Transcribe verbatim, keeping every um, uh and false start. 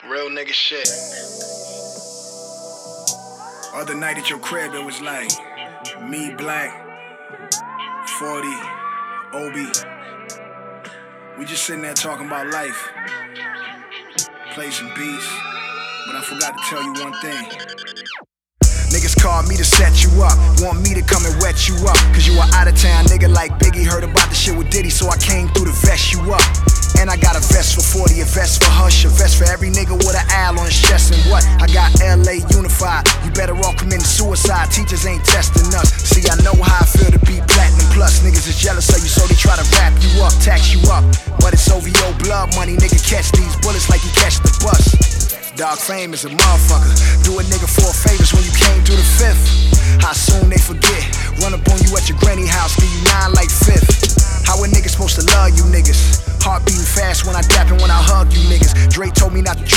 Real nigga shit. Other night at your crib, it was like me, Black, forty, Obi. We just sitting there talking about life. Play some beats, but I forgot to tell you one thing. Niggas called me to set you up, want me to come and wet you up. Cause you a out of town nigga like Biggie, heard about the shit with Diddy, so I came through to vest you up. And I got a vest for forty, a vest for Hush, a vest for every nigga with an owl on his chest. And what? I got L A unified, you better all commit suicide, teachers ain't testing us. See, I know how I feel to be platinum plus. Niggas is jealous of you, so they try to wrap you up, tax you up. But it's O V O blood money, nigga, catch these bullets like you catch the bus. Dog fame is a motherfucker, do a nigga four favors when you came through the fifth. How soon they forget, run up on you at your granny house, give you nine like fifth. How a nigga supposed to love you niggas? Heart beating fast when I dap and when I hug you niggas. Dre told me not to